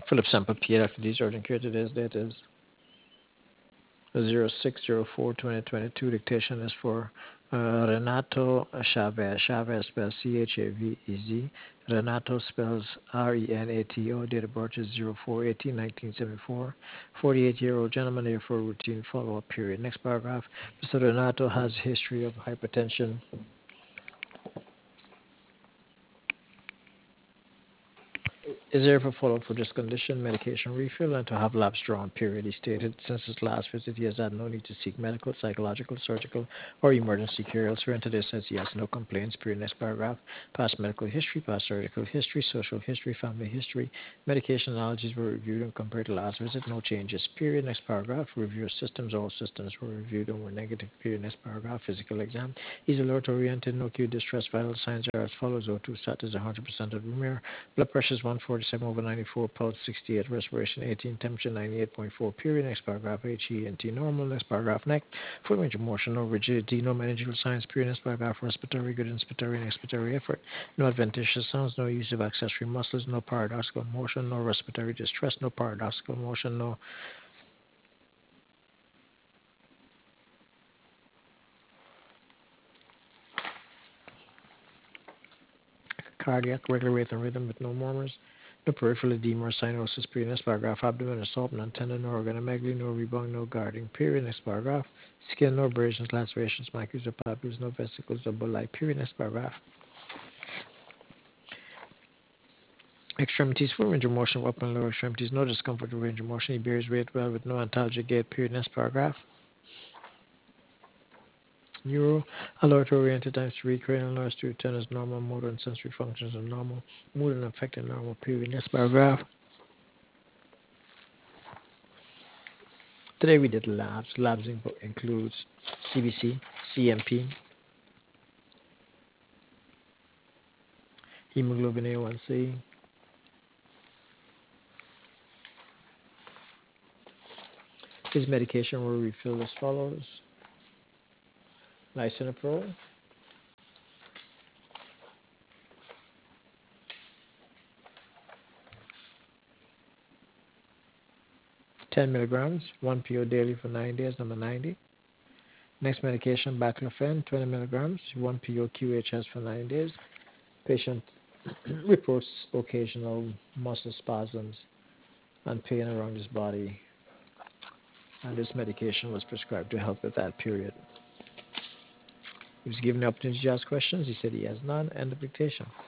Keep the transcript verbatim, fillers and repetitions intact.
Philip Sample P. Doctor D's urgent care. Today's date is zero six zero four twenty twenty-two. Dictation is for uh, Renato Chavez. Chavez spells C H A V E Z. Renato spells R E N A T O. Date of birth is zero four eighteen nineteen seventy-four. forty-eight-year-old gentleman here for a routine follow-up period. Next paragraph. Mister Renato has a history of hypertension. Is there for follow-up for this condition, medication refill, and to have labs drawn, period. He stated since his last visit, he has had no need to seek medical, psychological, surgical, or emergency care elsewhere. And today says he has no complaints, period. Next paragraph. Past medical history, past surgical history, social history, family history. Medication allergies were reviewed and compared to last visit. No changes, period. Next paragraph. Review of systems. All systems were reviewed and were negative, period. Next paragraph. Physical exam. He's alert oriented, no acute distress. Vital signs are as follows. O two status one hundred percent of room air. Blood pressure is one forty-seven over ninety-four, pulse sixty-eight, respiration eighteen, temperature ninety-eight point four, period. Next paragraph, H E and T normal. Next paragraph, neck, foot range of motion, no rigidity, no manageable signs, period. Next paragraph, respiratory, good inspiratory and expiratory effort, no adventitious sounds, no use of accessory muscles, no paradoxical motion, no respiratory distress, no paradoxical motion, no cardiac, regular rate and rhythm with no murmurs, no peripheral edema or cyanosis, period. Next paragraph, abdomen is soft, non tender, no organomegaly, no rebound, no guarding, period. Next paragraph, skin, no abrasions, lacerations, macules or papules, no vesicles, double light, period. Next paragraph, extremities, full range of motion of upper and lower extremities, no discomfort or range of motion. He bears weight well with no antalgic gait, period. Next paragraph, neuro, alert oriented times three, cranial nerves to return as normal, motor and sensory functions are normal, mood and affected normal, period. Next paragraph. Today we did labs. Labs includes C B C, C M P, hemoglobin A one C. His medication were refilled as follows: lisinopril, ten milligrams, one P O daily for nine days, number ninety. Next medication, baclofen, twenty milligrams, one P O Q H S for nine days. Patient reports occasional muscle spasms and pain around his body, and this medication was prescribed to help with that period. He was given the opportunity to ask questions. He said he has none. End of dictation.